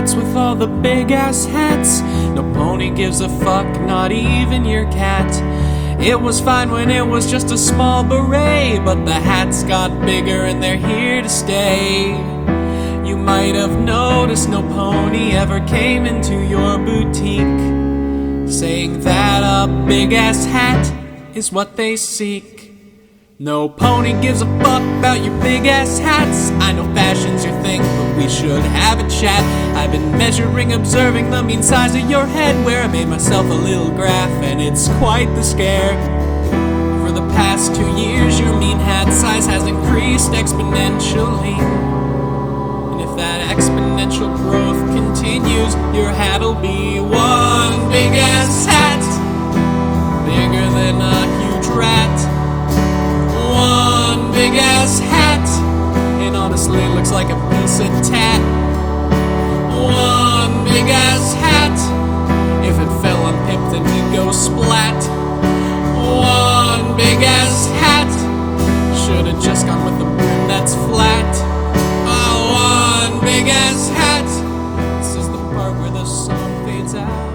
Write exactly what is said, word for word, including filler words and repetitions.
hats with all the big ass hats. No pony gives a fuck, not even your cat. It was fine when it was just a small beret, but the hats got bigger and they're here to stay. You might have noticed no pony ever came into your boutique, saying that a big ass hat is what they seek. No pony gives a fuck about your big ass hats. I know fashion's your thing, but we should have a chat. I've been measuring, observing the mean size of your head, where I made myself a little graph, and it's quite the scare. For the past two years, your mean hat size has increased exponentially. And if that exponential growth continues, your hat'll be one big ass hat, bigger than a huge rat. One big ass hat, and honestly it looks like a piece of tat. One big ass hat, if it fell on Pip then he'd go splat. One big ass hat, should've just gone with the brim that's flat. Oh, one big ass hat, this is the part where the song fades out.